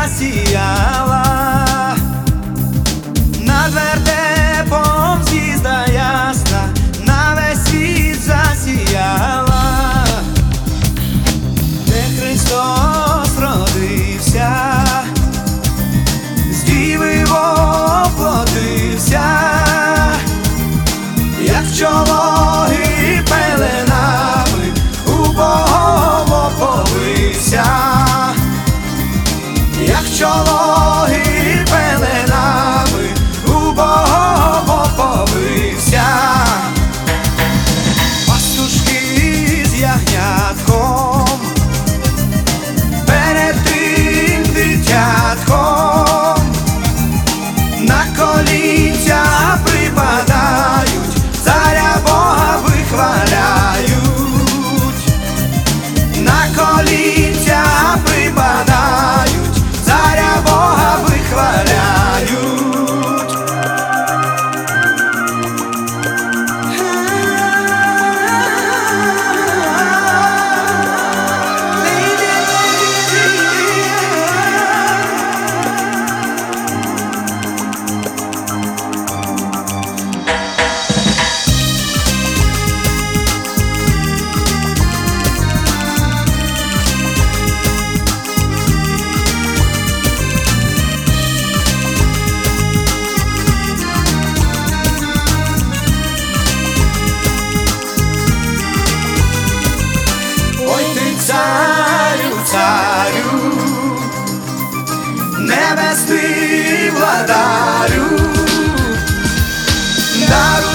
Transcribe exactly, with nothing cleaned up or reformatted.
засіяла, над вертепом звізда ясна, на весь світ засіяла, де Христос родився, з діви воплотився, як в чологи пеленами у Богом оповився, як в чологи пеленами у Богом оповився. Пастушки з ягнятком перед тим дитятком на колінця припадають, царя Бога вихваляють, на колінця припадають, царя Бога вихваляють. Царю, царю, небесний владарю, даруй